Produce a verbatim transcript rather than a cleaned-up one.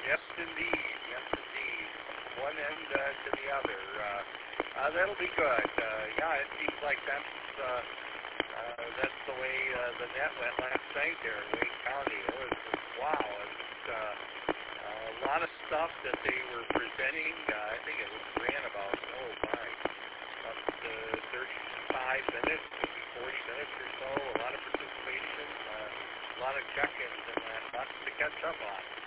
Yes, indeed. Yes, indeed. One end uh, to the other. Uh, uh, that'll be good. Uh, yeah, it seems like that's uh, uh, that's the way uh, the net went last night there in Wayne County. It was just, wow. It was uh, uh, a lot of stuff that they were presenting. Uh, I think it was ran about oh my, up to thirty-five minutes, maybe forty minutes or so. A lot of participation. Uh, a lot of check-ins and that. Lots to catch up on.